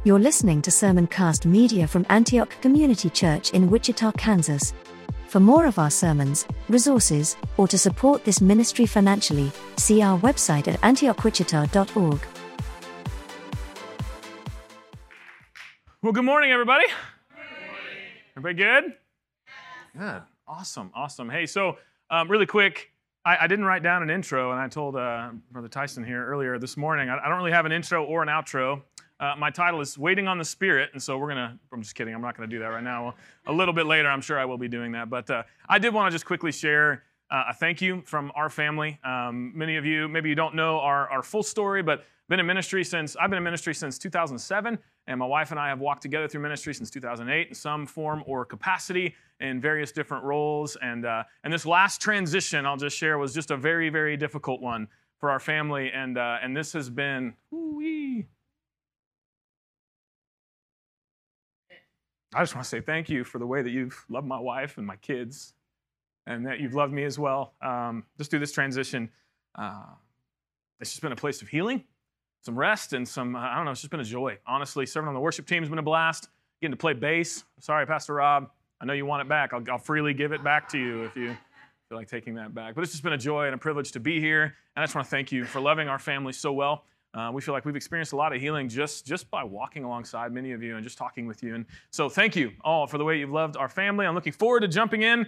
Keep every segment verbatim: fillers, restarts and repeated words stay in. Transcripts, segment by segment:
You're listening to Sermoncast Media from Antioch Community Church in Wichita, Kansas. For more of our sermons, resources, or to support this ministry financially, see our website at antioch wichita dot org. Well, good morning, everybody. Everybody good? Good. Awesome. Awesome. Hey, so um, really quick, I, I didn't write down an intro, and I told uh, Brother Tyson here earlier this morning, I, I don't really have an intro or an outro. Uh, my title is Waiting on the Spirit, and so we're going to, I'm just kidding, I'm not going to do that right now. A little bit later, I'm sure I will be doing that. But uh, I did want to just quickly share uh, a thank you from our family. Um, many of you, maybe you don't know our, our full story, but been in ministry since, I've been in ministry since two thousand seven, and my wife and I have walked together through ministry since two thousand eight in some form or capacity in various different roles. And, uh, and this last transition, I'll just share, was just a very, very difficult one for our family. And, uh, and this has been, ooh-wee. I just want to say thank you for the way that you've loved my wife and my kids, and that you've loved me as well. Um, just through this transition, uh, it's just been a place of healing, some rest, and some, uh, I don't know, it's just been a joy. Honestly, serving on the worship team has been a blast. Getting to play bass. Sorry, Pastor Rob. I know you want it back. I'll, I'll freely give it back to you if you feel like taking that back. But it's just been a joy and a privilege to be here, and I just want to thank you for loving our family so well. Uh, we feel like we've experienced a lot of healing just, just by walking alongside many of you and just talking with you. And so thank you all for the way you've loved our family. I'm looking forward to jumping in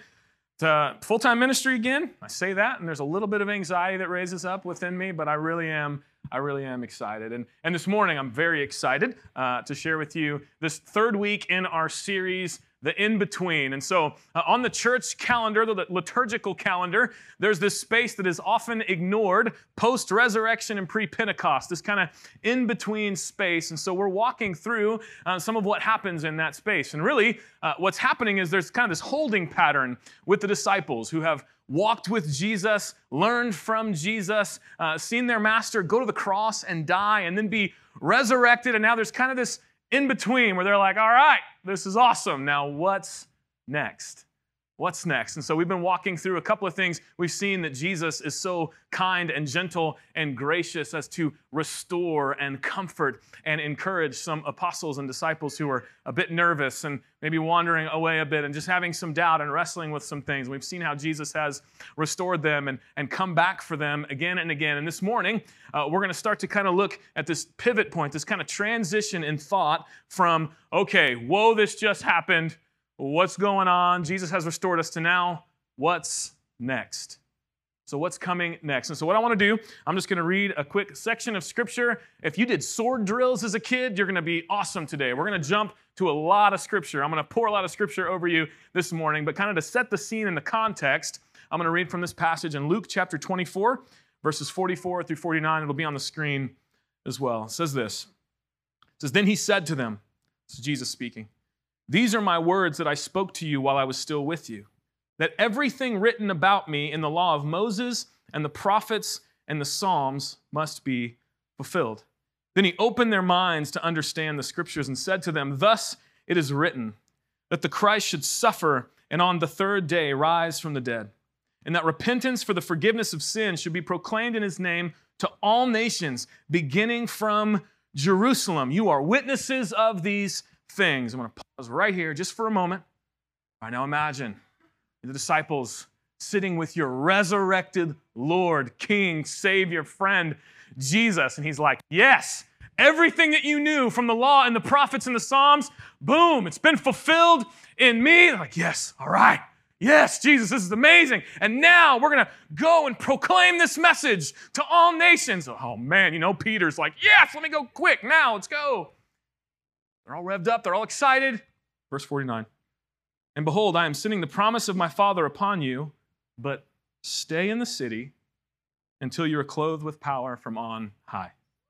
to full-time ministry again. I say that, and there's a little bit of anxiety that raises up within me, but I really am, I really am excited. And, and this morning, I'm very excited uh, to share with you this third week in our series, The In-Between. And so uh, on the church calendar, the liturgical calendar, there's this space that is often ignored post-resurrection and pre-Pentecost, this kind of in-between space. And so we're walking through uh, some of what happens in that space. And really, uh, what's happening is there's kind of this holding pattern with the disciples who have walked with Jesus, learned from Jesus, uh, seen their master go to the cross and die and then be resurrected. And now there's kind of this in between where they're like, all right, this is awesome. Now what's next? What's next? And so we've been walking through a couple of things. We've seen that Jesus is so kind and gentle and gracious as to restore and comfort and encourage some apostles and disciples who are a bit nervous and maybe wandering away a bit and just having some doubt and wrestling with some things. We've seen how Jesus has restored them and, and come back for them again and again. And this morning, uh, we're going to start to kind of look at this pivot point, this kind of transition in thought from, okay, whoa, this just happened. What's going on? Jesus has restored us to now. What's next? So what's coming next? And so what I want to do, I'm just going to read a quick section of Scripture. If you did sword drills as a kid, you're going to be awesome today. We're going to jump to a lot of Scripture. I'm going to pour a lot of Scripture over you this morning, but kind of to set the scene and the context, I'm going to read from this passage in Luke chapter twenty-four, verses forty-four through forty-nine. It'll be on the screen as well. It says this. It says, "Then he said to them," this is Jesus speaking, "These are my words that I spoke to you while I was still with you, that everything written about me in the law of Moses and the prophets and the Psalms must be fulfilled." Then he opened their minds to understand the Scriptures and said to them, "Thus it is written, that the Christ should suffer and on the third day rise from the dead, and that repentance for the forgiveness of sins should be proclaimed in his name to all nations, beginning from Jerusalem. You are witnesses of these things." I'm going to pause right here just for a moment. All right, now imagine the disciples sitting with your resurrected Lord, King, Savior, friend, Jesus. And he's like, yes, everything that you knew from the law and the prophets and the Psalms, boom, it's been fulfilled in me. They're like, yes, all right. Yes, Jesus, this is amazing. And now we're going to go and proclaim this message to all nations. Oh, man, you know, Peter's like, yes, let me go quick now. Let's go. They're all revved up. They're all excited. Verse forty-nine. "And behold, I am sending the promise of my Father upon you, but stay in the city until you are clothed with power from on high."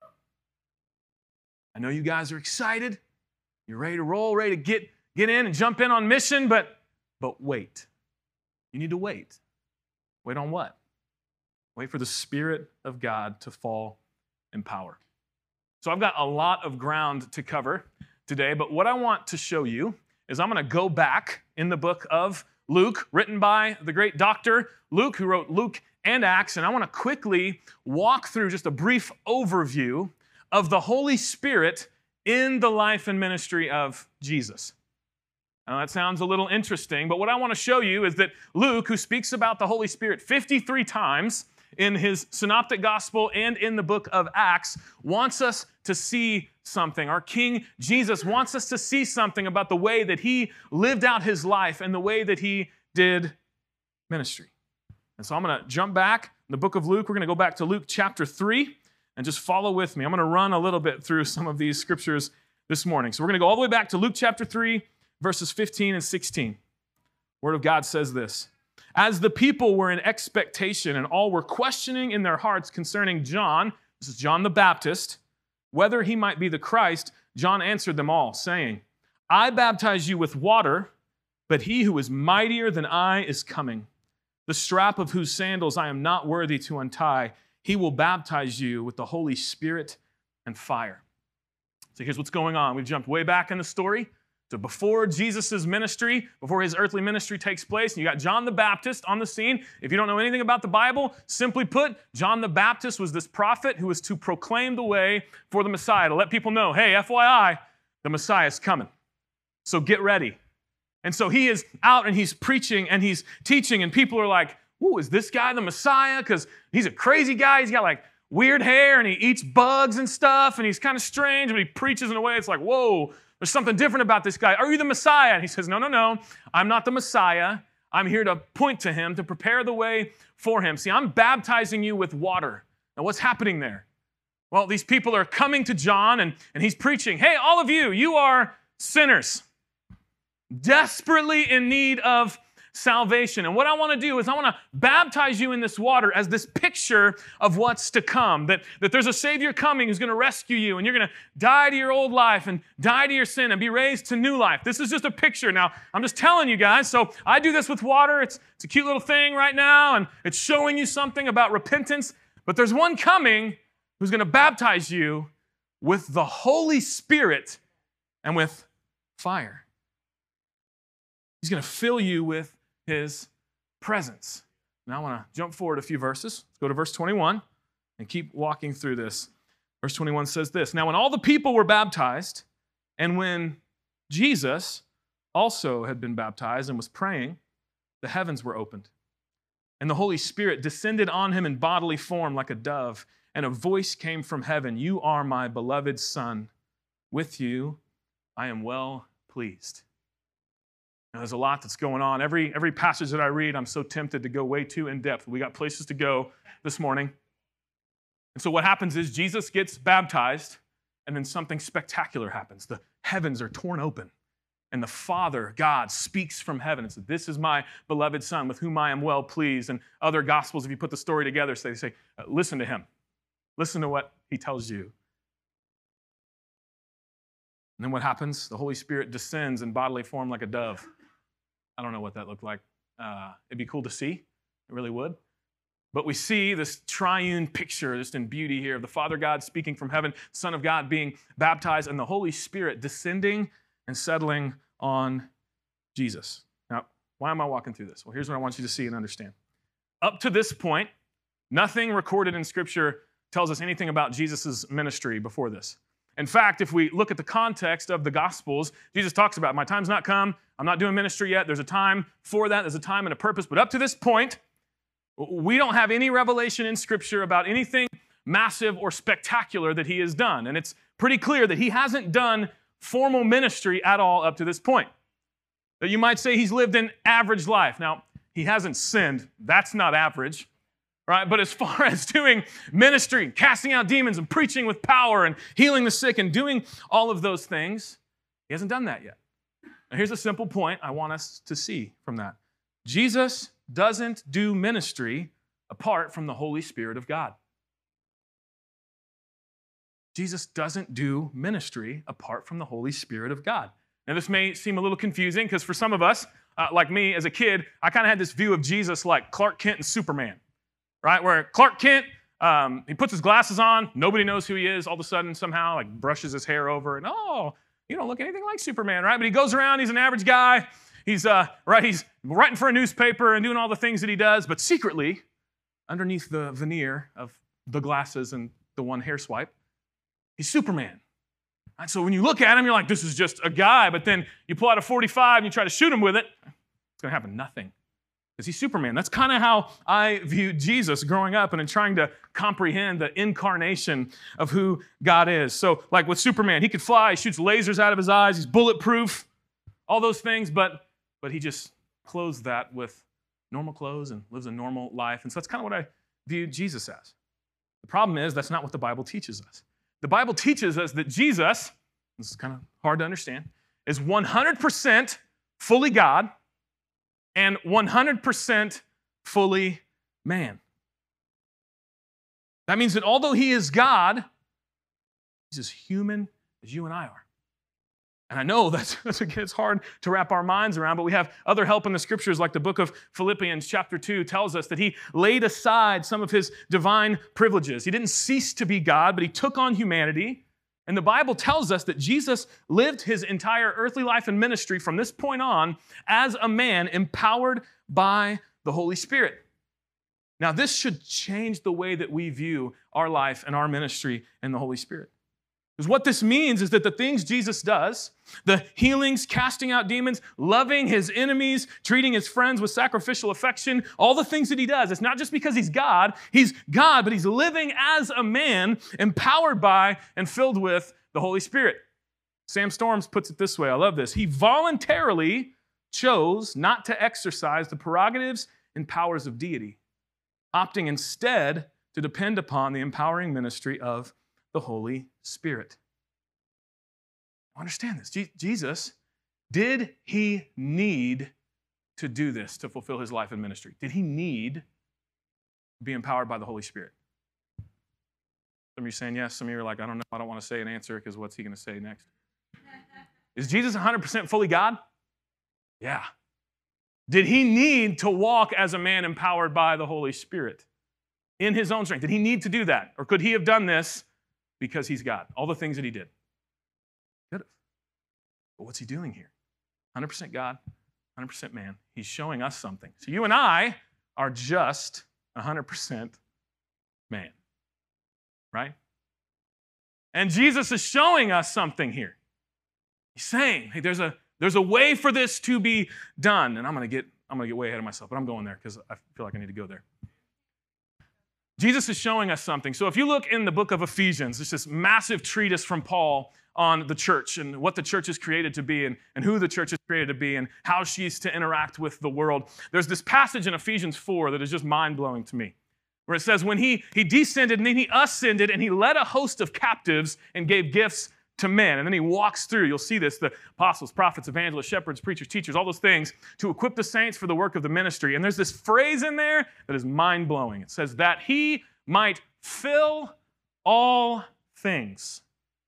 I know you guys are excited. You're ready to roll, ready to get, get in and jump in on mission, but, but wait. You need to wait. Wait on what? Wait for the Spirit of God to fall in power. So I've got a lot of ground to cover today, but what I want to show you is I'm going to go back in the book of Luke, written by the great doctor Luke, who wrote Luke and Acts, and I want to quickly walk through just a brief overview of the Holy Spirit in the life and ministry of Jesus. Now, that sounds a little interesting, but what I want to show you is that Luke, who speaks about the Holy Spirit fifty-three times in his synoptic gospel and in the book of Acts, wants us to see something. Our King Jesus wants us to see something about the way that he lived out his life and the way that he did ministry. And so I'm going to jump back in the book of Luke. We're going to go back to Luke chapter three and just follow with me. I'm going to run a little bit through some of these scriptures this morning. So we're going to go all the way back to Luke chapter three, verses fifteen and sixteen. Word of God says this: As the people were in expectation and all were questioning in their hearts concerning John, this is John the Baptist, whether he might be the Christ, John answered them all, saying, I baptize you with water, but he who is mightier than I is coming, the strap of whose sandals I am not worthy to untie. He will baptize you with the Holy Spirit and fire. So here's what's going on. We've jumped way back in the story. So before Jesus' ministry, before his earthly ministry takes place, and you got John the Baptist on the scene. If you don't know anything about the Bible, simply put, John the Baptist was this prophet who was to proclaim the way for the Messiah, to let people know, hey, F Y I, the Messiah is coming. So get ready. And so he is out and he's preaching and he's teaching, and people are like, ooh, is this guy the Messiah? Because he's a crazy guy. He's got like weird hair and he eats bugs and stuff, and he's kind of strange, but he preaches in a way it's like, whoa, there's something different about this guy. Are you the Messiah? And he says, no, no, no, I'm not the Messiah. I'm here to point to him, to prepare the way for him. See, I'm baptizing you with water. Now, what's happening there? Well, these people are coming to John, and, and he's preaching, hey, all of you, you are sinners, desperately in need of salvation. And what I want to do is I want to baptize you in this water as this picture of what's to come, that, that there's a Savior coming who's going to rescue you, and you're going to die to your old life and die to your sin and be raised to new life. This is just a picture. Now, I'm just telling you guys, so I do this with water. It's, it's a cute little thing right now, and it's showing you something about repentance, but there's one coming who's going to baptize you with the Holy Spirit and with fire. He's going to fill you with his presence. Now I want to jump forward a few verses. Let's go to verse twenty-one and keep walking through this. Verse twenty-one says this: Now when all the people were baptized, and when Jesus also had been baptized and was praying, the heavens were opened, and the Holy Spirit descended on him in bodily form like a dove, and a voice came from heaven, You are my beloved Son. With you I am well pleased. Now, there's a lot that's going on. Every, every passage that I read, I'm so tempted to go way too in depth. We got places to go this morning. And so what happens is Jesus gets baptized, and then something spectacular happens. The heavens are torn open, and the Father, God, speaks from heaven and says, This is my beloved Son with whom I am well pleased. And other Gospels, if you put the story together, they say, listen to him. Listen to what he tells you. And then what happens? The Holy Spirit descends in bodily form like a dove. I don't know what that looked like. Uh, it'd be cool to see. It really would. But we see this triune picture just in beauty here of the Father God speaking from heaven, Son of God being baptized, and the Holy Spirit descending and settling on Jesus. Now, why am I walking through this? Well, here's what I want you to see and understand. Up to this point, nothing recorded in Scripture tells us anything about Jesus' ministry before this. In fact, if we look at the context of the Gospels, Jesus talks about, my time's not come, I'm not doing ministry yet, there's a time for that, there's a time and a purpose, but up to this point, we don't have any revelation in Scripture about anything massive or spectacular that he has done. And it's pretty clear that he hasn't done formal ministry at all up to this point. That you might say he's lived an average life. Now, he hasn't sinned, that's not average. Right? But as far as doing ministry, casting out demons and preaching with power and healing the sick and doing all of those things, he hasn't done that yet. Now, here's a simple point I want us to see from that. Jesus doesn't do ministry apart from the Holy Spirit of God. Jesus doesn't do ministry apart from the Holy Spirit of God. Now, this may seem a little confusing because for some of us, uh, like me as a kid, I kind of had this view of Jesus like Clark Kent and Superman. Right, where Clark Kent, um, he puts his glasses on, nobody knows who he is, all of a sudden somehow like brushes his hair over, and oh, you don't look anything like Superman, right? But he goes around, he's an average guy, he's uh, right, he's writing for a newspaper and doing all the things that he does, but secretly, underneath the veneer of the glasses and the one hair swipe, he's Superman. Right? So when you look at him, you're like, this is just a guy. But then you pull out a forty-five and you try to shoot him with it. It's going to happen nothing. Because he's Superman. That's kind of how I viewed Jesus growing up and in trying to comprehend the incarnation of who God is. So like with Superman, he could fly, he shoots lasers out of his eyes, he's bulletproof, all those things, but, but he just clothes that with normal clothes and lives a normal life. And so that's kind of what I viewed Jesus as. The problem is that's not what the Bible teaches us. The Bible teaches us that Jesus, this is kind of hard to understand, is one hundred percent fully God and one hundred percent fully man. That means that although he is God, he's as human as you and I are. And I know that's, that's again, it's hard to wrap our minds around, but we have other help in the scriptures, like the book of Philippians chapter two tells us that he laid aside some of his divine privileges. He didn't cease to be God, but he took on humanity. And the Bible tells us that Jesus lived his entire earthly life and ministry from this point on as a man empowered by the Holy Spirit. Now, this should change the way that we view our life and our ministry in the Holy Spirit. Because what this means is that the things Jesus does, the healings, casting out demons, loving his enemies, treating his friends with sacrificial affection, all the things that he does, it's not just because he's God. He's God, but he's living as a man, empowered by and filled with the Holy Spirit. Sam Storms puts it this way. I love this. He voluntarily chose not to exercise the prerogatives and powers of deity, opting instead to depend upon the empowering ministry of the Holy Spirit. Understand this. Je- Jesus, did he need to do this to fulfill his life and ministry? Did he need to be empowered by the Holy Spirit? Some of you are saying yes. Some of you are like, I don't know. I don't want to say an answer because what's he going to say next? Is Jesus one hundred percent fully God? Yeah. Did he need to walk as a man empowered by the Holy Spirit in his own strength? Did he need to do that? Or could he have done this because he's God? All the things that he did. Could have. But what's he doing here? one hundred percent God, one hundred percent man. He's showing us something. So you and I are just one hundred percent man. Right? And Jesus is showing us something here. He's saying, hey, there's a, there's a way for this to be done. And I'm going to get I'm going to get way ahead of myself, but I'm going there because I feel like I need to go there. Jesus is showing us something. So if you look in the book of Ephesians, it's this massive treatise from Paul on the church and what the church is created to be and, and who the church is created to be and how she's to interact with the world. There's this passage in Ephesians four that is just mind-blowing to me, where it says, when he, he descended and then he ascended and he led a host of captives and gave gifts to men. And then he walks through, you'll see this, the apostles, prophets, evangelists, shepherds, preachers, teachers, all those things to equip the saints for the work of the ministry. And there's this phrase in there that is mind-blowing. It says that he might fill all things.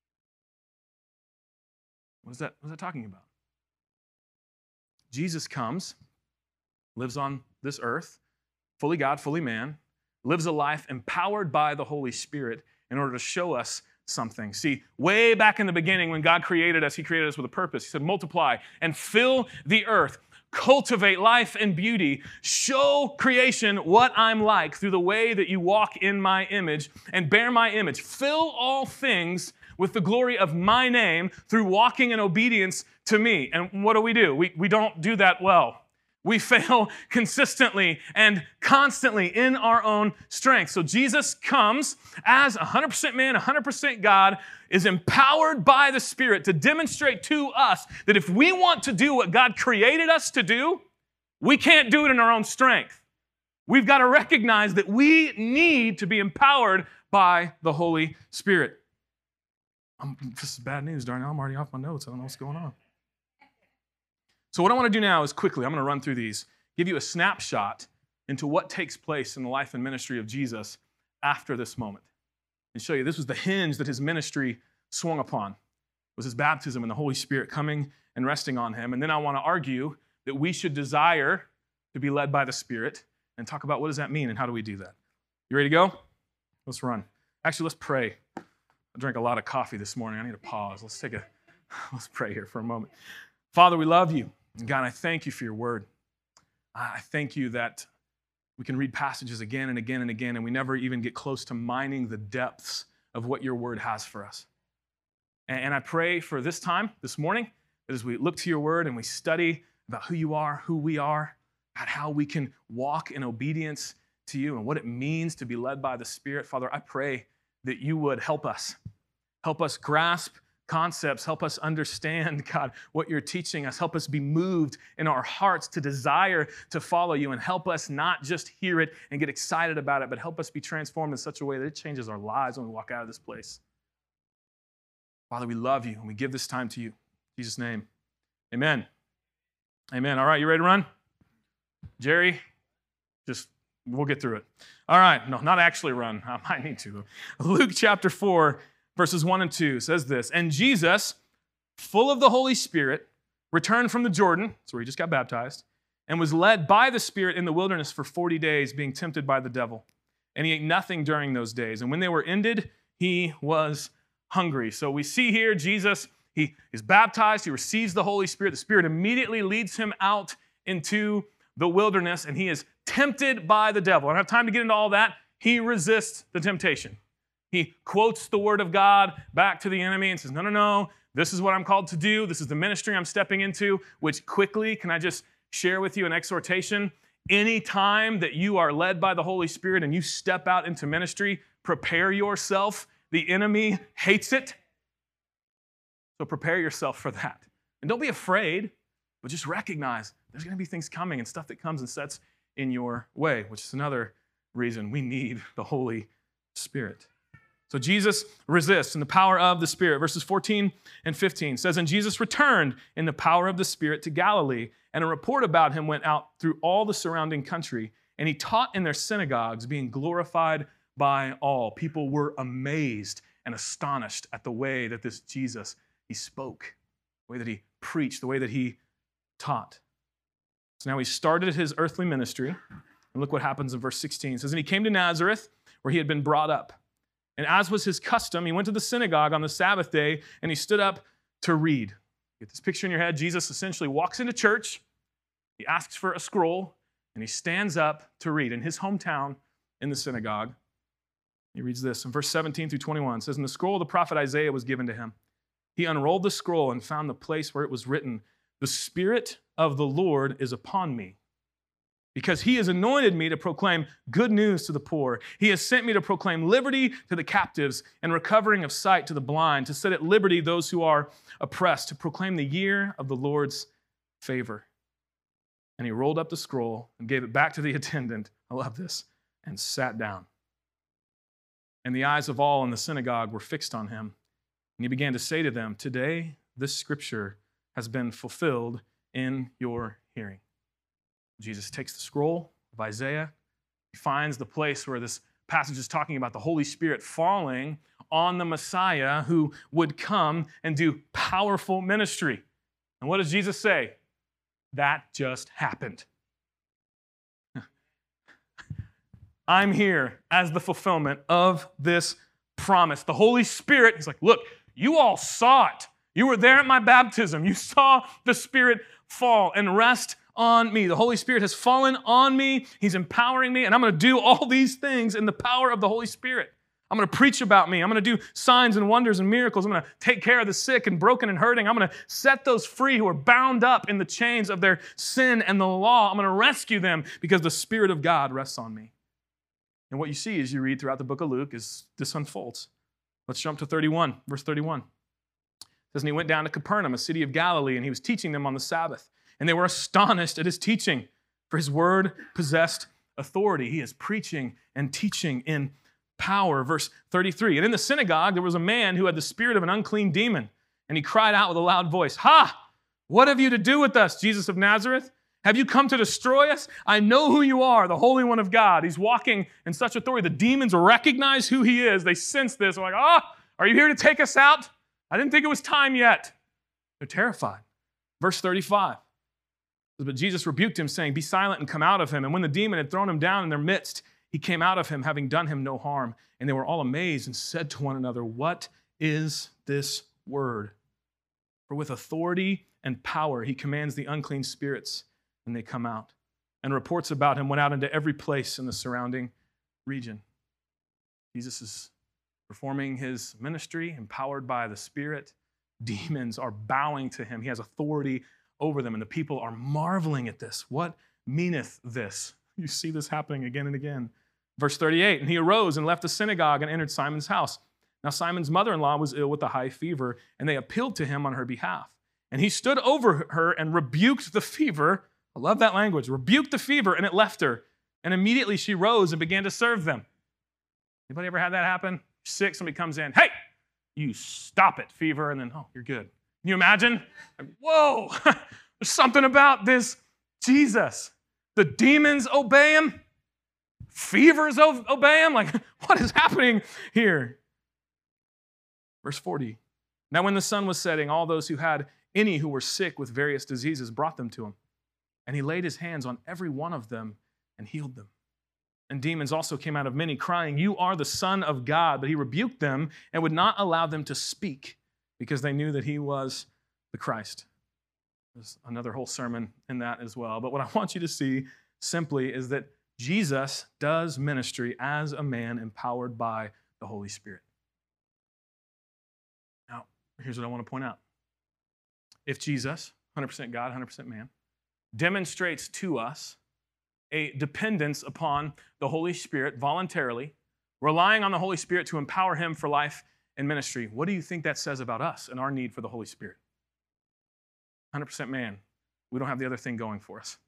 What is that, what is that talking about? Jesus comes, lives on this earth, fully God, fully man, lives a life empowered by the Holy Spirit in order to show us something. See, way back in the beginning when God created us, he created us with a purpose. He said, multiply and fill the earth, cultivate life and beauty, show creation what I'm like through the way that you walk in my image and bear my image. Fill all things with the glory of my name through walking in obedience to me. And what do we do? We, we don't do that well. We fail consistently and constantly in our own strength. So Jesus comes as one hundred percent man, one hundred percent God, is empowered by the Spirit to demonstrate to us that if we want to do what God created us to do, we can't do it in our own strength. We've got to recognize that we need to be empowered by the Holy Spirit. I'm, this is bad news, Darnell. I'm already off my notes. I don't know what's going on. So what I want to do now is quickly, I'm going to run through these, give you a snapshot into what takes place in the life and ministry of Jesus after this moment. And show you this was the hinge that his ministry swung upon, was his baptism and the Holy Spirit coming and resting on him. And then I want to argue that we should desire to be led by the Spirit and talk about what does that mean and how do we do that. You ready to go? Let's run. Actually, let's pray. I drank a lot of coffee this morning. I need to pause. Let's take a, let's pray here for a moment. Father, we love you. And God, I thank you for your word. I thank you that we can read passages again and again and again, and we never even get close to mining the depths of what your word has for us. And, and I pray for this time, this morning, that as we look to your word and we study about who you are, who we are, about how we can walk in obedience to you and what it means to be led by the Spirit, Father, I pray that you would help us. Help us grasp concepts. Help us understand, God, what you're teaching us. Help us be moved in our hearts to desire to follow you, and help us not just hear it and get excited about it, but help us be transformed in such a way that it changes our lives when we walk out of this place. Father, we love you, and we give this time to you. In Jesus' name, amen. Amen. All right, you ready to run? Jerry, just, we'll get through it. All right, no, not actually run. I might need to. Luke chapter four, verses one and two says this, "And Jesus, full of the Holy Spirit, returned from the Jordan," that's where he just got baptized, "and was led by the Spirit in the wilderness for forty days, being tempted by the devil. And he ate nothing during those days. And when they were ended, he was hungry." So we see here Jesus, he is baptized, he receives the Holy Spirit. The Spirit immediately leads him out into the wilderness, and he is tempted by the devil. I don't have time to get into all that. He resists the temptation. He quotes the word of God back to the enemy and says, no, no, no, this is what I'm called to do. This is the ministry I'm stepping into, which quickly, can I just share with you an exhortation? Any time that you are led by the Holy Spirit and you step out into ministry, prepare yourself. The enemy hates it. So prepare yourself for that. And don't be afraid, but just recognize there's going to be things coming and stuff that comes and sets in your way, which is another reason we need the Holy Spirit. So Jesus resists in the power of the Spirit. Verses fourteen and fifteen says, "And Jesus returned in the power of the Spirit to Galilee, and a report about him went out through all the surrounding country, and he taught in their synagogues, being glorified by all." People were amazed and astonished at the way that this Jesus, he spoke, the way that he preached, the way that he taught. So now he started his earthly ministry, and look what happens in verse sixteen. It says, "And he came to Nazareth, where he had been brought up. And as was his custom, he went to the synagogue on the Sabbath day, and he stood up to read." Get this picture in your head. Jesus essentially walks into church, he asks for a scroll, and he stands up to read in his hometown in the synagogue. He reads this in verse seventeen through twenty-one. It says, "And the scroll of the prophet Isaiah was given to him. He unrolled the scroll and found the place where it was written, 'The Spirit of the Lord is upon me, because he has anointed me to proclaim good news to the poor. He has sent me to proclaim liberty to the captives and recovering of sight to the blind, to set at liberty those who are oppressed, to proclaim the year of the Lord's favor.' And he rolled up the scroll and gave it back to the attendant," I love this, "and sat down. And the eyes of all in the synagogue were fixed on him. And he began to say to them, 'Today this scripture has been fulfilled in your hearing.'" Jesus takes the scroll of Isaiah. He finds the place where this passage is talking about the Holy Spirit falling on the Messiah who would come and do powerful ministry. And what does Jesus say? That just happened. I'm here as the fulfillment of this promise. The Holy Spirit, he's like, look, you all saw it. You were there at my baptism. You saw the Spirit fall and rest on me. The Holy Spirit has fallen on me. He's empowering me, and I'm going to do all these things in the power of the Holy Spirit. I'm going to preach about me. I'm going to do signs and wonders and miracles. I'm going to take care of the sick and broken and hurting. I'm going to set those free who are bound up in the chains of their sin and the law. I'm going to rescue them because the Spirit of God rests on me. And what you see as you read throughout the book of Luke is this unfolds. Let's jump to thirty-one, verse thirty-one. It says, "And he went down to Capernaum, a city of Galilee, and he was teaching them on the Sabbath. And they were astonished at his teaching, for his word possessed authority." He is preaching and teaching in power. Verse thirty-three, "And in the synagogue there was a man who had the spirit of an unclean demon, and he cried out with a loud voice, 'Ha! What have you to do with us, Jesus of Nazareth? Have you come to destroy us? I know who you are, the Holy One of God.'" He's walking in such authority. The demons recognize who he is. They sense this. They're like, "Oh, are you here to take us out? I didn't think it was time yet." They're terrified. Verse thirty-five. But Jesus rebuked him, saying, "Be silent and come out of him." And when the demon had thrown him down in their midst, he came out of him, having done him no harm. And they were all amazed and said to one another, "What is this word? For with authority and power he commands the unclean spirits, and they come out." And reports about him went out into every place in the surrounding region. Jesus is performing his ministry, empowered by the Spirit. Demons are bowing to him. He has authority over them, and the people are marveling at this. What meaneth this? You see this happening again and again. Verse thirty-eight, and he arose and left the synagogue and entered Simon's house. Now Simon's mother-in-law was ill with a high fever, and they appealed to him on her behalf. And he stood over her and rebuked the fever. I love that language. Rebuked the fever, and it left her. And immediately she rose and began to serve them. Anybody ever had that happen? Sick, somebody comes in, hey, you stop it, fever, and then, oh, you're good. Can you imagine? Like, whoa, there's something about this Jesus. The demons obey him. Fevers obey him. Like, what is happening here? Verse forty. Now when the sun was setting, all those who had any who were sick with various diseases brought them to him. And he laid his hands on every one of them and healed them. And demons also came out of many, crying, you are the Son of God. But he rebuked them and would not allow them to speak because they knew that he was the Christ. There's another whole sermon in that as well. But what I want you to see simply is that Jesus does ministry as a man empowered by the Holy Spirit. Now, here's what I want to point out. If Jesus, one hundred percent God, one hundred percent man, demonstrates to us a dependence upon the Holy Spirit voluntarily, relying on the Holy Spirit to empower him for life and ministry, what do you think that says about us and our need for the Holy Spirit? one hundred percent man. We don't have the other thing going for us.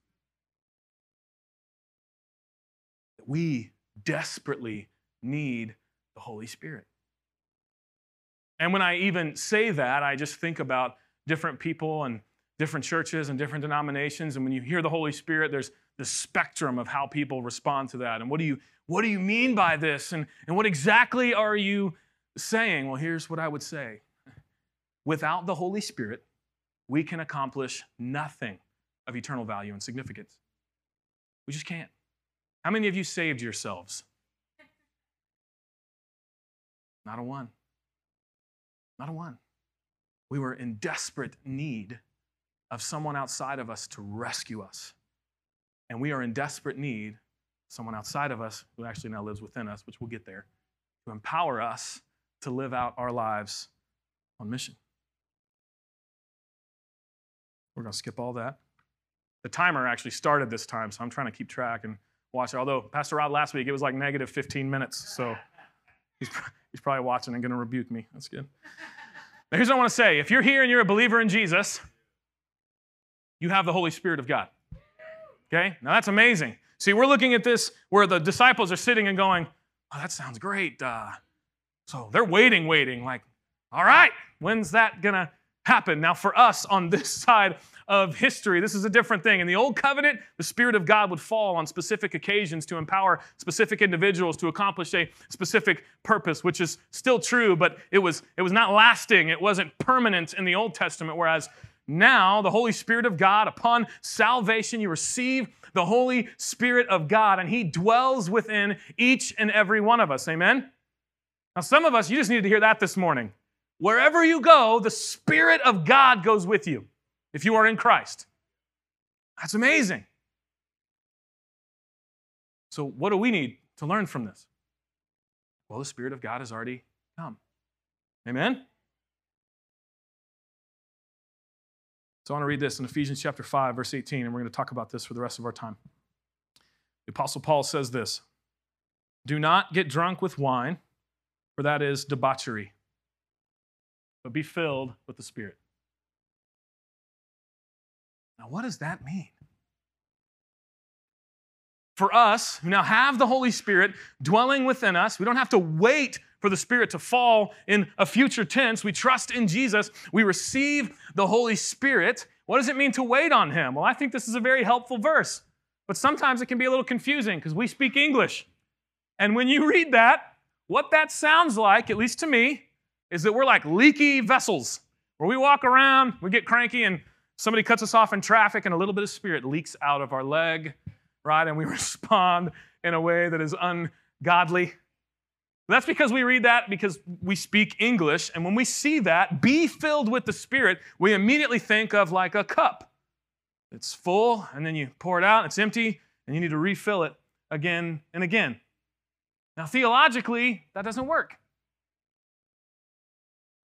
We desperately need the Holy Spirit. And when I even say that, I just think about different people and different churches and different denominations. And when you hear the Holy Spirit, there's the spectrum of how people respond to that. And what do you, what do you mean by this? And, and what exactly are you saying? Well, here's what I would say. Without the Holy Spirit, we can accomplish nothing of eternal value and significance. We just can't. How many of you saved yourselves? Not a one. Not a one. We were in desperate need of someone outside of us to rescue us. And we are in desperate need of someone outside of us who actually now lives within us, which we'll get there, to empower us to live out our lives on mission. We're going to skip all that. The timer actually started this time, so I'm trying to keep track and watch it. Although Pastor Rod last week, it was like negative fifteen minutes, so he's, he's probably watching and going to rebuke me. That's good. Now, here's what I want to say. If you're here and you're a believer in Jesus, you have the Holy Spirit of God. Okay? Now, that's amazing. See, we're looking at this where the disciples are sitting and going, oh, that sounds great. Uh, so they're waiting, waiting, like, all right, when's that going to happen? Now, for us on this side of history, this is a different thing. In the Old Covenant, the Spirit of God would fall on specific occasions to empower specific individuals to accomplish a specific purpose, which is still true, but it was, it was not lasting. It wasn't permanent in the Old Testament, whereas now, the Holy Spirit of God, upon salvation, you receive the Holy Spirit of God, and he dwells within each and every one of us. Amen? Now, some of us, you just needed to hear that this morning. Wherever you go, the Spirit of God goes with you if you are in Christ. That's amazing. So what do we need to learn from this? Well, the Spirit of God has already come. Amen? So I want to read this in Ephesians chapter five, verse eighteen, and we're going to talk about this for the rest of our time. The Apostle Paul says this, do not get drunk with wine, for that is debauchery, but be filled with the Spirit. Now, what does that mean? For us, who now have the Holy Spirit dwelling within us, we don't have to wait for the Spirit to fall in a future tense. We trust in Jesus. We receive the Holy Spirit. What does it mean to wait on him? Well, I think this is a very helpful verse, but sometimes it can be a little confusing because we speak English. And when you read that, what that sounds like, at least to me, is that we're like leaky vessels where we walk around, we get cranky, and somebody cuts us off in traffic, and a little bit of Spirit leaks out of our leg, right? And we respond in a way that is ungodly. That's because we read that because we speak English, and when we see that, be filled with the Spirit, we immediately think of like a cup. It's full, and then you pour it out, it's empty, and you need to refill it again and again. Now, theologically, that doesn't work.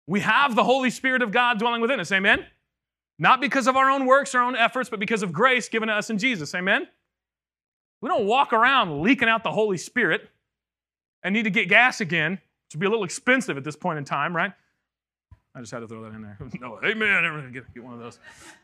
We have the Holy Spirit of God dwelling within us, amen? Not because of our own works, our own efforts, but because of grace given to us in Jesus, amen? We don't walk around leaking out the Holy Spirit and need to get gas again, which would be a little expensive at this point in time, right? I just had to throw that in there. No, amen, get, get one of those.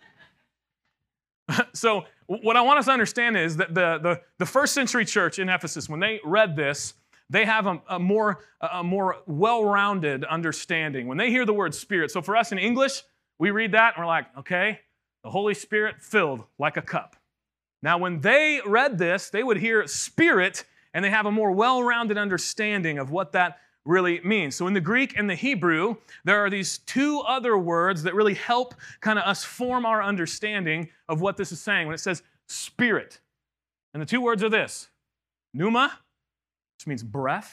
So what I want us to understand is that the, the, the first century church in Ephesus, when they read this, they have a, a more, a more well-rounded understanding. When they hear the word Spirit, so for us in English, we read that and we're like, okay, the Holy Spirit filled like a cup. Now when they read this, they would hear Spirit, and they have a more well-rounded understanding of what that really means. So in the Greek and the Hebrew, there are these two other words that really help kind of us form our understanding of what this is saying when it says Spirit. And the two words are this: pneuma, which means breath,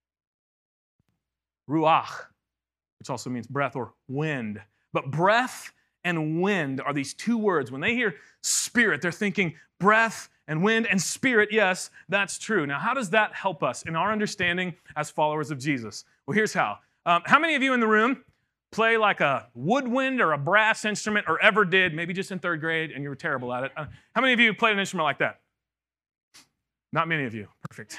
ruach, which also means breath or wind. But breath and wind are these two words. When they hear Spirit, they're thinking breath and wind and Spirit. Yes, that's true. Now, how does that help us in our understanding as followers of Jesus? Well, here's how. Um, how many of you in the room play like a woodwind or a brass instrument, or ever did, maybe just in third grade, and you were terrible at it? Uh, how many of you played an instrument like that? Not many of you. Perfect.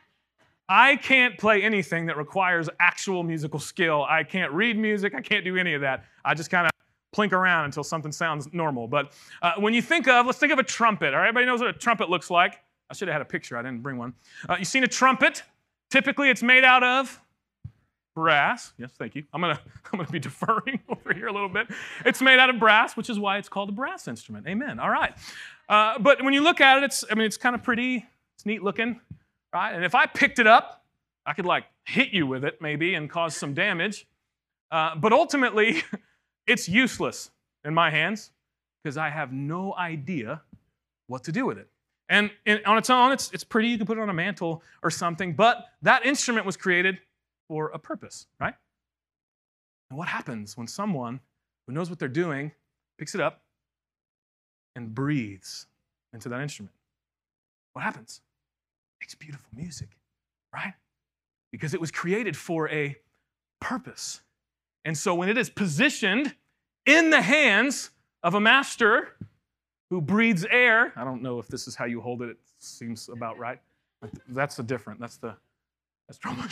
I can't play anything that requires actual musical skill. I can't read music. I can't do any of that. I just kind of plink around until something sounds normal. But uh, when you think of, let's think of a trumpet. All right, everybody knows what a trumpet looks like. I should have had a picture. I didn't bring one. Uh, you've seen a trumpet. Typically, it's made out of brass. Yes, thank you. I'm gonna I'm gonna be deferring over here a little bit. It's made out of brass, which is why it's called a brass instrument. Amen. All right. Uh, but when you look at it, it's I mean it's kind of pretty. It's neat looking, right? And if I picked it up, I could like hit you with it maybe and cause some damage. Uh, but ultimately, it's useless in my hands because I have no idea what to do with it. And in, on its own, it's, it's pretty. You can put it on a mantle or something. But that instrument was created for a purpose, right? And what happens when someone who knows what they're doing picks it up and breathes into that instrument? What happens? It makes beautiful music, right? Because it was created for a purpose. And so when it is positioned in the hands of a master who breathes air, I don't know if this is how you hold it, it seems about right. That's the different, that's the, that's drama.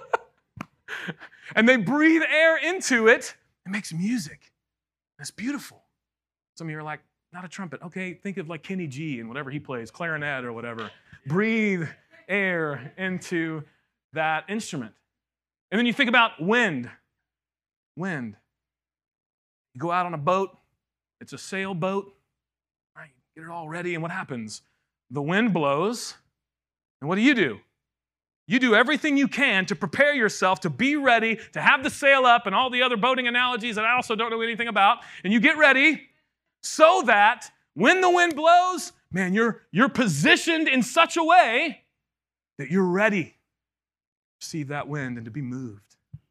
And they breathe air into it, it makes music. It's beautiful. Some of you are like, not a trumpet. Okay, think of like Kenny G and whatever he plays, clarinet or whatever. Breathe air into that instrument. And then you think about wind. Wind. You go out on a boat, it's a sailboat, right? You get it all ready, and what happens? The wind blows, and what do you do? You do everything you can to prepare yourself to be ready, to have the sail up, and all the other boating analogies that I also don't know anything about, and you get ready so that when the wind blows, man, you're, you're positioned in such a way that you're ready to receive that wind and to be moved.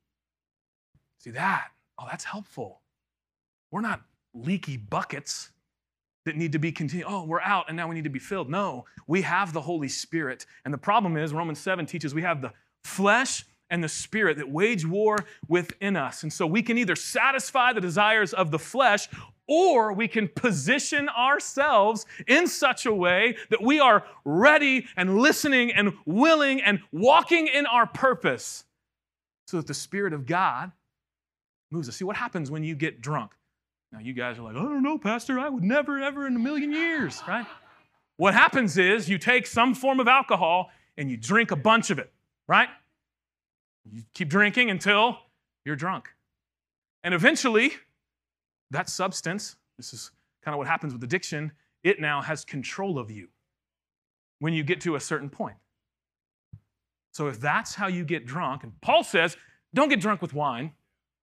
See that? Oh, that's helpful. We're not leaky buckets that need to be continued. Oh, we're out and now we need to be filled. No, we have the Holy Spirit. And the problem is, Romans seven teaches we have the flesh and the spirit that wage war within us. And so we can either satisfy the desires of the flesh, or we can position ourselves in such a way that we are ready and listening and willing and walking in our purpose so that the Spirit of God moves us. See, what happens when you get drunk? Now, you guys are like, I don't know, Pastor, I would never, ever in a million years, right? What happens is you take some form of alcohol and you drink a bunch of it, right? You keep drinking until you're drunk. And eventually, that substance, this is kind of what happens with addiction, it now has control of you when you get to a certain point. So if that's how you get drunk, and Paul says, don't get drunk with wine,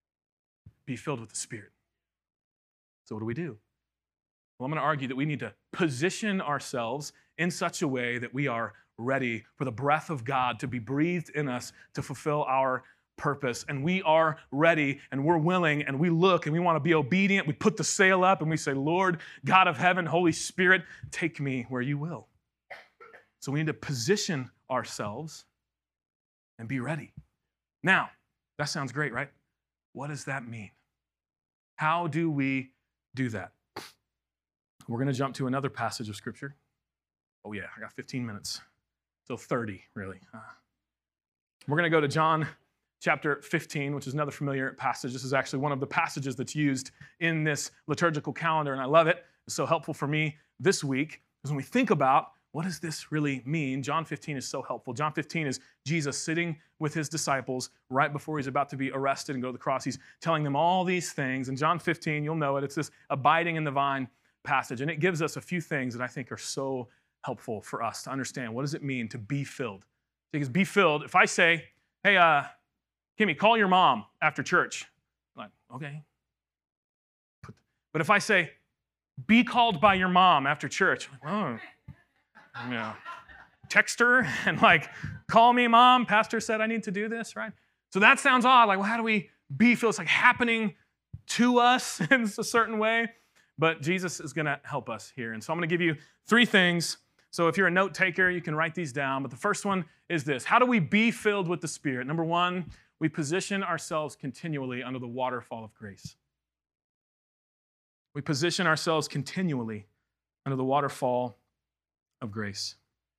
be filled with the Spirit. So what do we do? Well, I'm going to argue that we need to position ourselves in such a way that we are ready for the breath of God to be breathed in us to fulfill our purpose. And we are ready and we're willing and we look and we want to be obedient. We put the sail up and we say, Lord, God of heaven, Holy Spirit, take me where you will. So we need to position ourselves and be ready. Now, that sounds great, right? what does that mean? How do we do that? We're going to jump to another passage of Scripture. Oh yeah, I got fifteen minutes. So thirty, really. Uh, we're going to go to John chapter fifteen, which is another familiar passage. This is actually one of the passages that's used in this liturgical calendar, and I love it. It's so helpful for me this week, because when we think about what does this really mean, John fifteen is so helpful. John fifteen is Jesus sitting with his disciples right before he's about to be arrested and go to the cross. He's telling them all these things. And John fifteen, you'll know it, it's this abiding in the vine passage, and it gives us a few things that I think are so helpful for us to understand. What does it mean to be filled? Because be filled, if I say, hey, uh, Kimmy, call your mom after church. I'm like, okay. But if I say, be called by your mom after church, I'm like, oh, yeah. Text her and like, call me, mom. Pastor said I need to do this, right? So that sounds odd. Like, well, how do we be filled? It's like happening to us in a certain way. But Jesus is going to help us here. And so I'm going to give you three things. So if you're a note taker, you can write these down. But the first one is this. How do we be filled with the Spirit? Number one, we position ourselves continually under the waterfall of grace. We position ourselves continually under the waterfall of grace.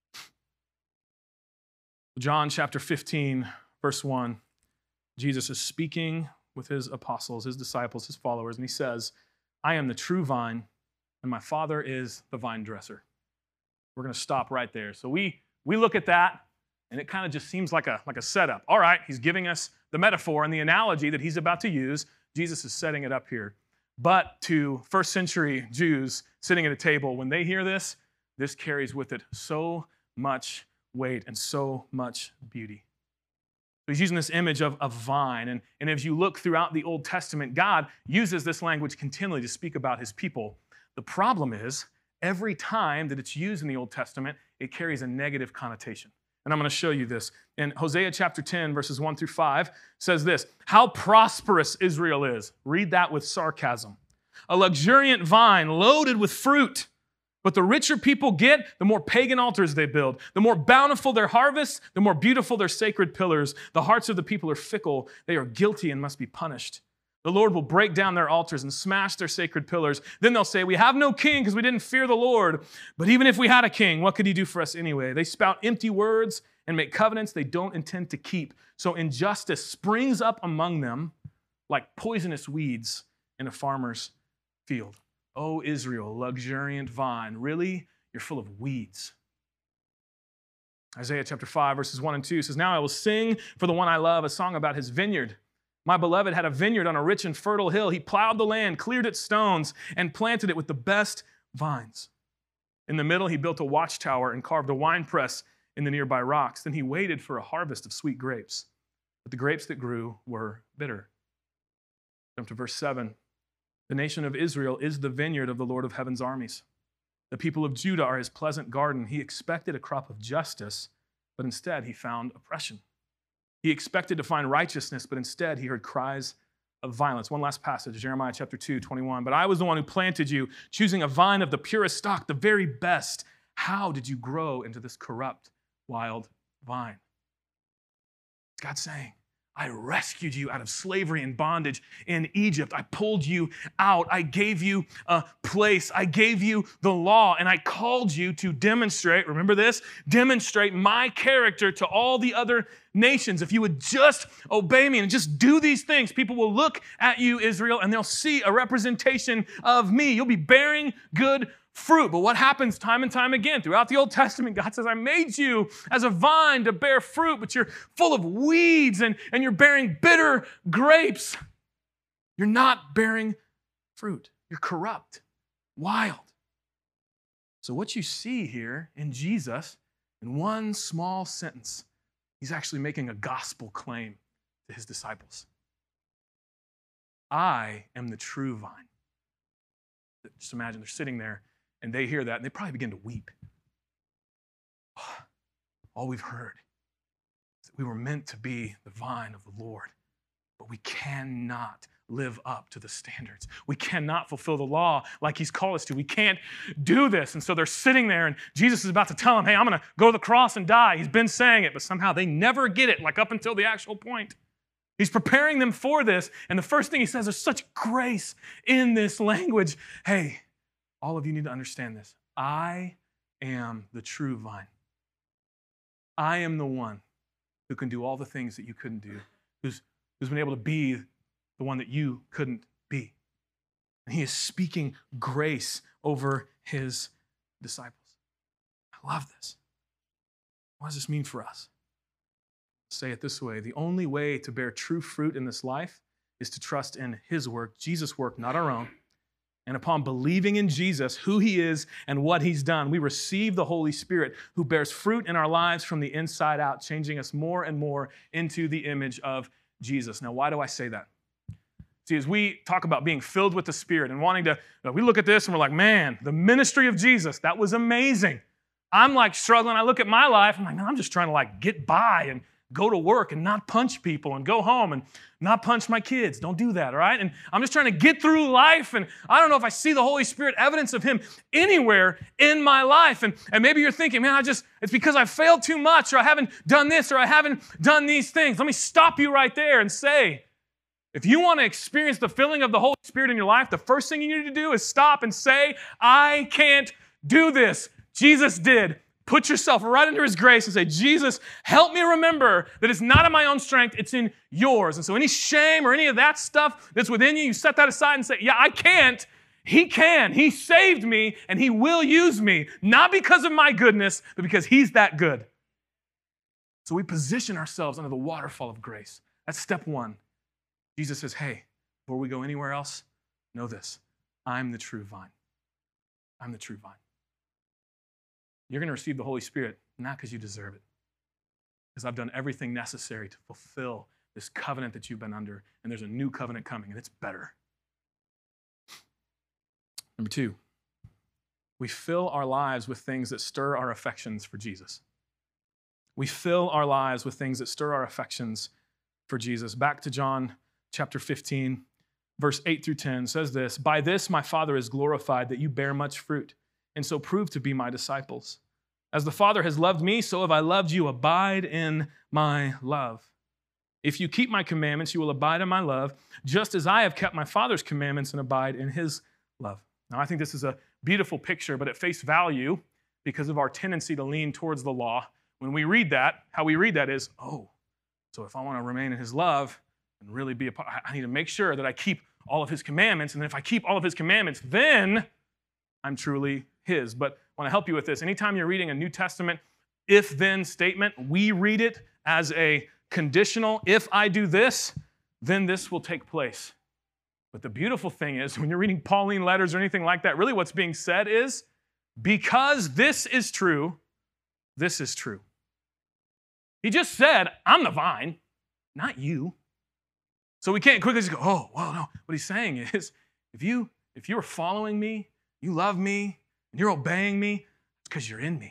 John chapter fifteen, verse one, Jesus is speaking with his apostles, his disciples, his followers, and he says, I am the true vine, and my Father is the vine dresser. We're going to stop right there. So we, we look at that, and it kind of just seems like a, like a setup. All right, he's giving us the metaphor and the analogy that he's about to use. Jesus is setting it up here. But to first century Jews sitting at a table, when they hear this, this carries with it so much weight and so much beauty. So he's using this image of a vine. And, and as you look throughout the Old Testament, God uses this language continually to speak about his people. The problem is, every time that it's used in the Old Testament, it carries a negative connotation. And I'm going to show you this. In Hosea chapter ten, verses one through five, says this, how prosperous Israel is. Read that with sarcasm. A luxuriant vine loaded with fruit. But the richer people get, the more pagan altars they build. The more bountiful their harvests, the more beautiful their sacred pillars. The hearts of the people are fickle. They are guilty and must be punished. The Lord will break down their altars and smash their sacred pillars. Then they'll say, we have no king because we didn't fear the Lord. But even if we had a king, what could he do for us anyway? They spout empty words and make covenants they don't intend to keep. So injustice springs up among them like poisonous weeds in a farmer's field. Oh, Israel, luxuriant vine, really? You're full of weeds. Isaiah chapter five, verses one and two says, now I will sing for the one I love a song about his vineyard. My beloved had a vineyard on a rich and fertile hill. He plowed the land, cleared its stones, and planted it with the best vines. In the middle, he built a watchtower and carved a winepress in the nearby rocks. Then he waited for a harvest of sweet grapes. But the grapes that grew were bitter. Jump to verse seven. The nation of Israel is the vineyard of the Lord of heaven's armies. The people of Judah are his pleasant garden. He expected a crop of justice, but instead he found oppression. He expected to find righteousness, but instead he heard cries of violence. One last passage, Jeremiah chapter two, twenty-one. But I was the one who planted you, choosing a vine of the purest stock, the very best. How did you grow into this corrupt, wild vine? God's saying, I rescued you out of slavery and bondage in Egypt. I pulled you out. I gave you a place. I gave you the law, and I called you to demonstrate, remember this, demonstrate my character to all the other nations. If you would just obey me and just do these things, people will look at you, Israel, and they'll see a representation of me. You'll be bearing good fruit. But what happens time and time again throughout the Old Testament? God says, I made you as a vine to bear fruit, but you're full of weeds and, and you're bearing bitter grapes. You're not bearing fruit. You're corrupt, wild. So what you see here in Jesus, in one small sentence, he's actually making a gospel claim to his disciples. I am the true vine. Just imagine they're sitting there and they hear that, and they probably begin to weep. All we've heard is that we were meant to be the vine of the Lord, but we cannot live up to the standards. We cannot fulfill the law like he's called us to. We can't do this. And so they're sitting there, and Jesus is about to tell them, hey, I'm going to go to the cross and die. He's been saying it, but somehow they never get it, like up until the actual point. He's preparing them for this. And the first thing he says, there's such grace in this language. Hey, all of you need to understand this. I am the true vine. I am the one who can do all the things that you couldn't do, who's, who's been able to be the one that you couldn't be. And he is speaking grace over his disciples. I love this. What does this mean for us? Say it this way. The only way to bear true fruit in this life is to trust in his work, Jesus' work, not our own. And upon believing in Jesus, who he is and what he's done, we receive the Holy Spirit who bears fruit in our lives from the inside out, changing us more and more into the image of Jesus. Now, why do I say that? See, as we talk about being filled with the Spirit and wanting to, we look at this and we're like, man, the ministry of Jesus, that was amazing. I'm like struggling. I look at my life. I'm like, man, I'm just trying to like get by and go to work and not punch people and go home and not punch my kids. Don't do that, all right? And I'm just trying to get through life, and I don't know if I see the Holy Spirit, evidence of him anywhere in my life. And, and maybe you're thinking, man, I just, it's because I failed too much, or I haven't done this, or I haven't done these things. Let me stop you right there and say, if you want to experience the filling of the Holy Spirit in your life, the first thing you need to do is stop and say, I can't do this. Jesus did. Put yourself right under his grace and say, Jesus, help me remember that it's not in my own strength, it's in yours. And so any shame or any of that stuff that's within you, you set that aside and say, yeah, I can't. He can. He saved me and he will use me, not because of my goodness, but because he's that good. So we position ourselves under the waterfall of grace. That's step one. Jesus says, hey, before we go anywhere else, know this. I'm the true vine. I'm the true vine. You're going to receive the Holy Spirit, not because you deserve it, because I've done everything necessary to fulfill this covenant that you've been under, and there's a new covenant coming, and it's better. Number two, we fill our lives with things that stir our affections for Jesus. We fill our lives with things that stir our affections for Jesus. Back to John chapter fifteen, verse eight through ten says this, by this my Father is glorified, that you bear much fruit, and so prove to be my disciples. As the Father has loved me, so have I loved you. Abide in my love. If you keep my commandments, you will abide in my love, just as I have kept my Father's commandments and abide in his love. Now, I think this is a beautiful picture, but at face value, because of our tendency to lean towards the law, when we read that, how we read that is, oh, so if I want to remain in his love and really be a part, I need to make sure that I keep all of his commandments, and then if I keep all of his commandments, then I'm truly his. But I want to help you with this. Anytime you're reading a New Testament if-then statement, we read it as a conditional, if I do this, then this will take place. But the beautiful thing is, when you're reading Pauline letters or anything like that, really what's being said is, because this is true, this is true. He just said, I'm the vine, not you. So we can't quickly just go, oh, well, no. What he's saying is, if you if you're following me, you love me, and you're obeying me, it's because you're in me.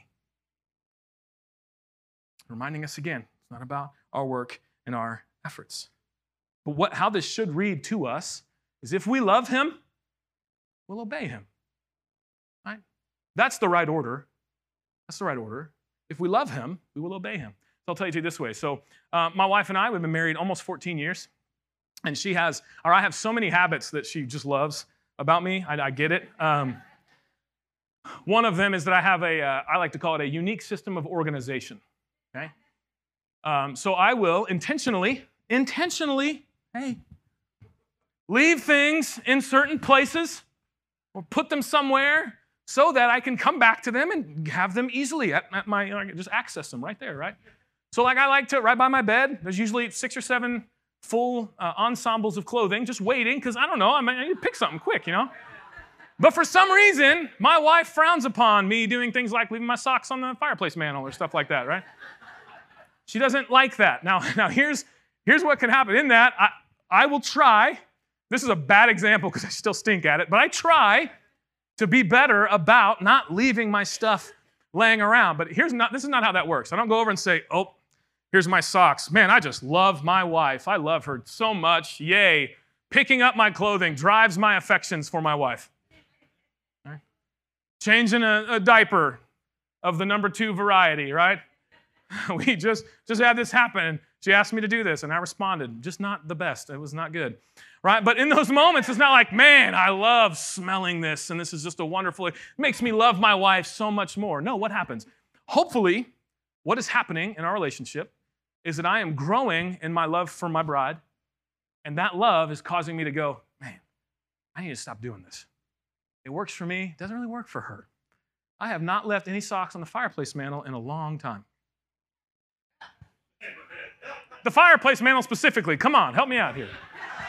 Reminding us again, it's not about our work and our efforts. But what, how this should read to us is if we love him, we'll obey him. Right? That's the right order. That's the right order. If we love him, we will obey him. So I'll tell you two this way. So uh, my wife and I, we've been married almost fourteen years. And she has, or I have so many habits that she just loves about me. I, I get it. Um, one of them is that I have a, uh, I like to call it a unique system of organization. Okay? Um, so I will intentionally, intentionally, hey, leave things in certain places or put them somewhere so that I can come back to them and have them easily at, at my, you know, I can just access them right there, right? So like I like to, right by my bed, there's usually six or seven full uh, ensembles of clothing just waiting because, I don't know, I, mean, I need to pick something quick, you know? But for some reason, my wife frowns upon me doing things like leaving my socks on the fireplace mantle or stuff like that, right? She doesn't like that. Now, now here's, here's what can happen. In that, I, I will try, this is a bad example because I still stink at it, but I try to be better about not leaving my stuff laying around. But here's not, this is not how that works. I don't go over and say, oh, here's my socks. Man, I just love my wife. I love her so much. Yay. Picking up my clothing drives my affections for my wife. Right? Changing a, a diaper of the number two variety, right? We just, just had this happen. She asked me to do this, and I responded, just not the best. It was not good, right? But in those moments, it's not like, man, I love smelling this, and this is just a wonderful, it makes me love my wife so much more. No, what happens? Hopefully, what is happening in our relationship is that I am growing in my love for my bride, and that love is causing me to go, man, I need to stop doing this. It works for me. It doesn't really work for her. I have not left any socks on the fireplace mantle in a long time. The fireplace mantle specifically. Come on, help me out here.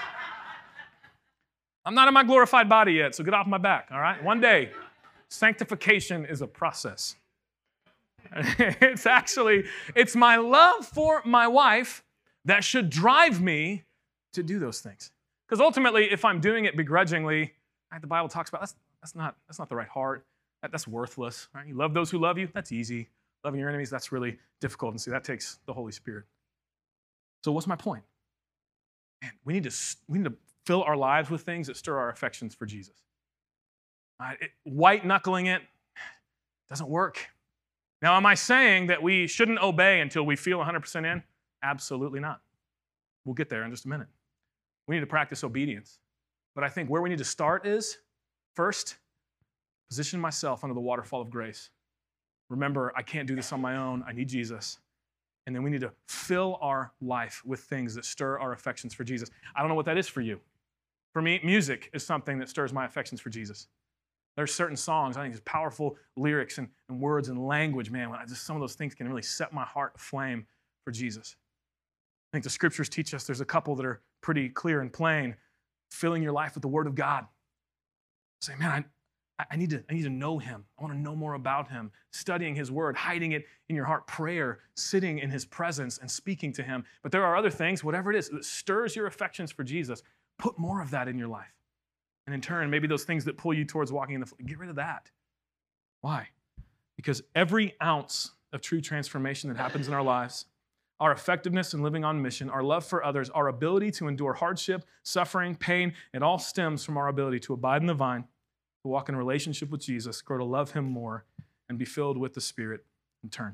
I'm not in my glorified body yet, so get off my back, all right? One day, sanctification is a process. It's actually, it's my love for my wife that should drive me to do those things. Because ultimately, if I'm doing it begrudgingly, like the Bible talks about, that's, that's, not, that's not the right heart. That, that's worthless. Right? You love those who love you, that's easy. Loving your enemies, that's really difficult. And see, that takes the Holy Spirit. So what's my point? Man, we need to, we need to fill our lives with things that stir our affections for Jesus. Right? It, white-knuckling it doesn't work. Now, am I saying that we shouldn't obey until we feel one hundred percent in? Absolutely not. We'll get there in just a minute. We need to practice obedience. But I think where we need to start is, first, position myself under the waterfall of grace. Remember, I can't do this on my own. I need Jesus. And then we need to fill our life with things that stir our affections for Jesus. I don't know what that is for you. For me, music is something that stirs my affections for Jesus. There's certain songs, I think there's powerful lyrics and, and words and language, man. When I just, some of those things can really set my heart aflame for Jesus. I think the scriptures teach us there's a couple that are pretty clear and plain. Filling your life with the Word of God. Say, man, I, I, need to, I need to know Him. I want to know more about Him. Studying His Word, hiding it in your heart, prayer, sitting in His presence and speaking to Him. But there are other things, whatever it is, that stirs your affections for Jesus. Put more of that in your life. And in turn, maybe those things that pull you towards walking in the flesh, get rid of that. Why? Because every ounce of true transformation that happens in our lives, our effectiveness in living on mission, our love for others, our ability to endure hardship, suffering, pain, it all stems from our ability to abide in the vine, to walk in a relationship with Jesus, grow to love Him more, and be filled with the Spirit in turn.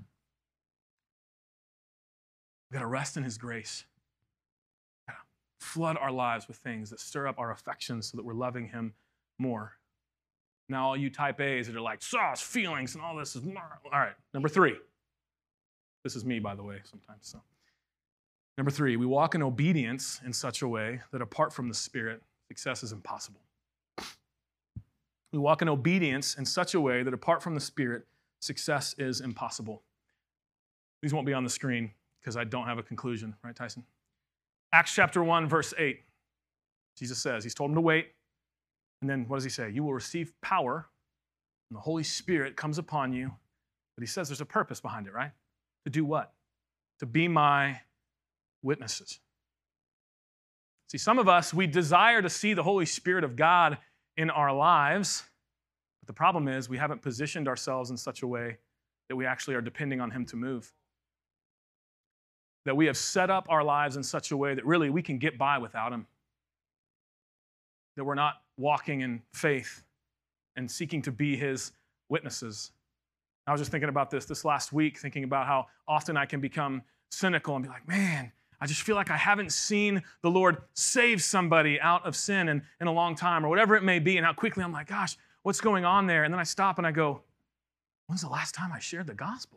We've got to rest in His grace. We've got to flood our lives with things that stir up our affections so that we're loving Him more. Now, all you type A's that are like, sauce, feelings, and all this is, all right, number three. This is me, by the way, sometimes. So, number three, we walk in obedience in such a way that apart from the Spirit, success is impossible. We walk in obedience in such a way that apart from the Spirit, success is impossible. These won't be on the screen because I don't have a conclusion, right, Tyson? Acts chapter one, verse eight. Jesus says, He's told him to wait. And then what does He say? You will receive power, and the Holy Spirit comes upon you. But He says there's a purpose behind it, right? To do what? To be my witnesses. See, some of us, we desire to see the Holy Spirit of God in our lives, but the problem is we haven't positioned ourselves in such a way that we actually are depending on Him to move. That we have set up our lives in such a way that really we can get by without Him. That we're not walking in faith and seeking to be His witnesses. I was just thinking about this this last week, thinking about how often I can become cynical and be like, man, I just feel like I haven't seen the Lord save somebody out of sin in, in a long time, or whatever it may be, and how quickly I'm like, gosh, what's going on there? And then I stop and I go, when's the last time I shared the gospel?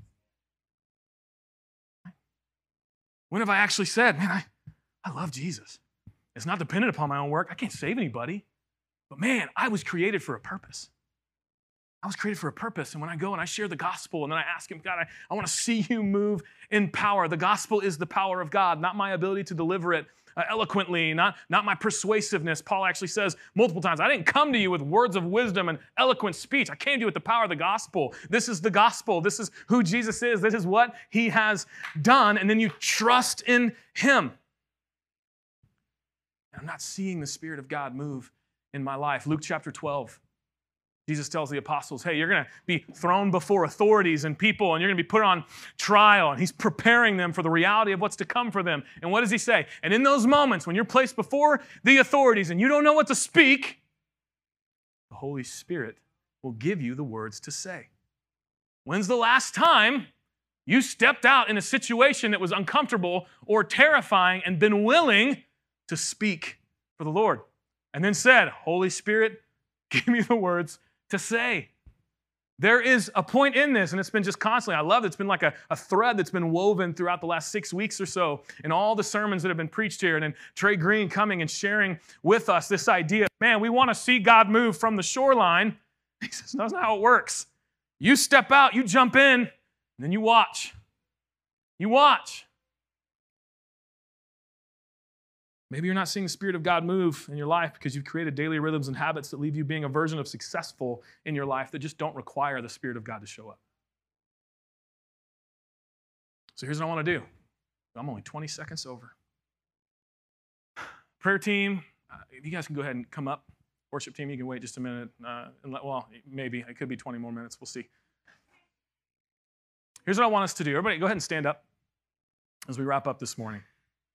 When have I actually said, man, I, I love Jesus. It's not dependent upon my own work. I can't save anybody. But man, I was created for a purpose. I was created for a purpose, and when I go and I share the gospel, and then I ask Him, God, I, I want to see You move in power. The gospel is the power of God, not my ability to deliver it uh, eloquently, not, not my persuasiveness. Paul actually says multiple times, I didn't come to you with words of wisdom and eloquent speech. I came to you with the power of the gospel. This is the gospel. This is who Jesus is. This is what He has done, and then you trust in Him. And I'm not seeing the Spirit of God move in my life. Luke chapter twelve. Jesus tells the apostles, hey, you're going to be thrown before authorities and people, and you're going to be put on trial. And He's preparing them for the reality of what's to come for them. And what does He say? And in those moments when you're placed before the authorities and you don't know what to speak, the Holy Spirit will give you the words to say. When's the last time You stepped out in a situation that was uncomfortable or terrifying and been willing to speak for the Lord. And then said, Holy Spirit, give me the words to say. There is a point in this, and it's been just constantly, I love it. It's been like a, a thread that's been woven throughout the last six weeks or so in all the sermons that have been preached here. And then Trey Green coming and sharing with us this idea, man, we want to see God move from the shoreline. He says, no, that's not how it works. You step out, you jump in, and then you watch. You watch. Maybe you're not seeing the Spirit of God move in your life because you've created daily rhythms and habits that leave you being a version of successful in your life that just don't require the Spirit of God to show up. So here's what I want to do. I'm only twenty seconds over. Prayer team, uh, you guys can go ahead and come up. Worship team, you can wait just a minute. Uh, and let, well, maybe. It could be twenty more minutes. We'll see. Here's what I want us to do. Everybody go ahead and stand up as we wrap up this morning.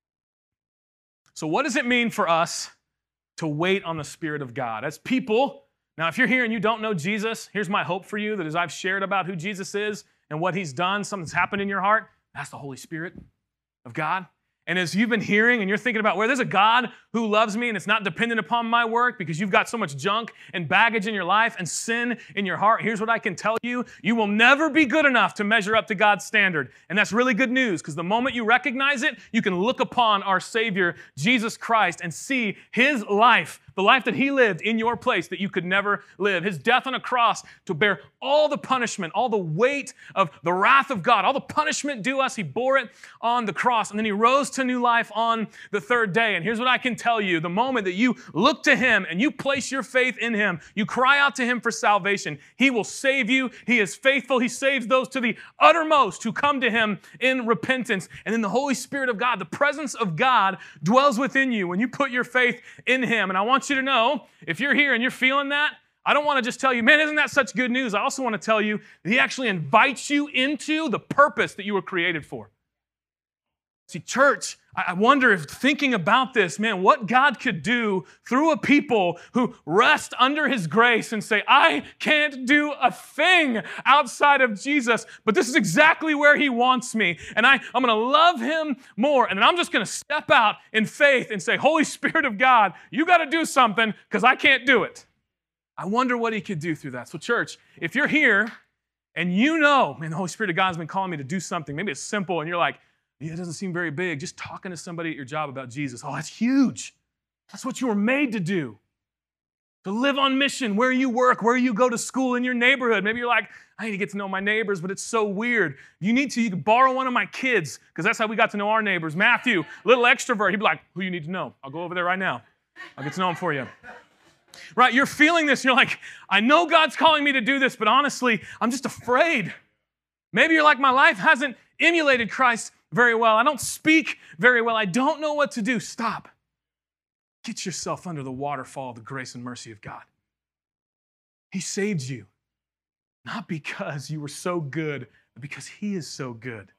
So what does it mean for us to wait on the Spirit of God? As people, now if you're here and you don't know Jesus, here's my hope for you, that as I've shared about who Jesus is and what he's done, something's happened in your heart, that's the Holy Spirit of God. And as you've been hearing and you're thinking about where there's a God who loves me and it's not dependent upon my work because you've got so much junk and baggage in your life and sin in your heart, here's what I can tell you. You will never be good enough to measure up to God's standard. And that's really good news because the moment you recognize it, you can look upon our Savior, Jesus Christ, and see his life, the life that he lived in your place that you could never live. His death on a cross to bear all the punishment, all the weight of the wrath of God, all the punishment due us, he bore it on the cross. And then he rose to new life on the third day. And here's what I can tell you. The moment that you look to him and you place your faith in him, you cry out to him for salvation, he will save you. He is faithful. He saves those to the uttermost who come to him in repentance. And then the Holy Spirit of God, the presence of God dwells within you when you put your faith in him. And I want you to know, if you're here and you're feeling that, I don't want to just tell you, man, isn't that such good news? I also want to tell you that he actually invites you into the purpose that you were created for. See, church, I wonder if thinking about this, man, what God could do through a people who rest under his grace and say, I can't do a thing outside of Jesus, but this is exactly where he wants me. And I, I'm going to love him more. And then I'm just going to step out in faith and say, Holy Spirit of God, you got to do something because I can't do it. I wonder what he could do through that. So church, if you're here and you know, man, the Holy Spirit of God has been calling me to do something, maybe it's simple and you're like, yeah, it doesn't seem very big. Just talking to somebody at your job about Jesus. Oh, that's huge. That's what you were made to do. To live on mission where you work, where you go to school, in your neighborhood. Maybe you're like, I need to get to know my neighbors, but it's so weird. You need to, you can borrow one of my kids, because that's how we got to know our neighbors. Matthew, little extrovert. He'd be like, who you need to know? I'll go over there right now. I'll get to know him for you. Right, you're feeling this. You're like, I know God's calling me to do this, but honestly, I'm just afraid. Maybe you're like, my life hasn't emulated Christ very well. I don't speak very well. I don't know what to do. Stop. Get yourself under the waterfall of the grace and mercy of God. He saved you, not because you were so good, but because he is so good.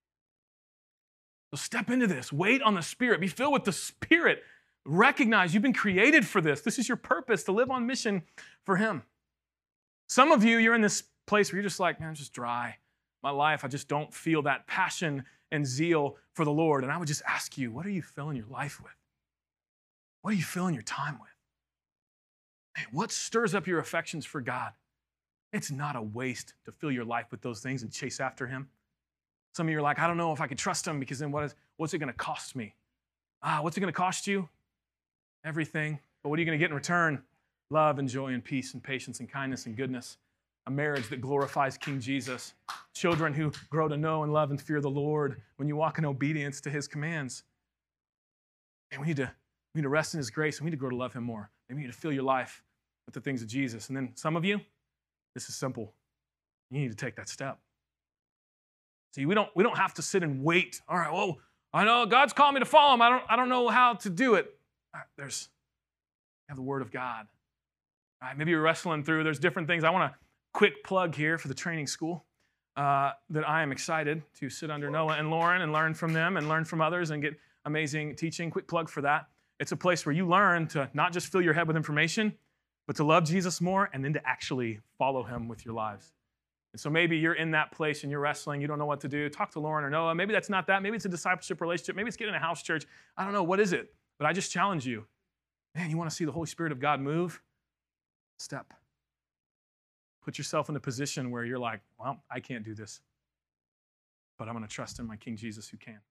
So step into this. Wait on the Spirit. Be filled with the Spirit. Recognize you've been created for this. This is your purpose, to live on mission for him. Some of you, you're in this place where you're just like, man, I'm just dry. My life, I just don't feel that passion and zeal for the Lord. And I would just ask you, what are you filling your life with? What are you filling your time with? Man, what stirs up your affections for God? It's not a waste to fill your life with those things and chase after him. Some of you are like, I don't know if I could trust him because then what is, what's it going to cost me? Ah, what's it going to cost you? Everything. But what are you going to get in return? Love and joy and peace and patience and kindness and goodness. A marriage that glorifies King Jesus. Children who grow to know and love and fear the Lord when you walk in obedience to his commands. And we need to, we need to rest in his grace and we need to grow to love him more. And we need to fill your life with the things of Jesus. And then some of you, this is simple. You need to take that step. See, we don't, we don't have to sit and wait. All right, well, I know God's called me to follow him. I don't, I don't know how to do it. All right, there's, you have the word of God. All right, maybe you're wrestling through. There's different things. I want to quick plug here for the training school uh, that I am excited to sit under Noah and Lauren and learn from them and learn from others and get amazing teaching. Quick plug for that. It's a place where you learn to not just fill your head with information, but to love Jesus more and then to actually follow him with your lives. And so maybe you're in that place and you're wrestling, you don't know what to do. Talk to Lauren or Noah. Maybe that's not that. Maybe it's a discipleship relationship. Maybe it's getting a house church. I don't know. What is it? But I just challenge you. Man, you want to see the Holy Spirit of God move? Step. Put yourself in a position where you're like, well, I can't do this, but I'm going to trust in my King Jesus who can.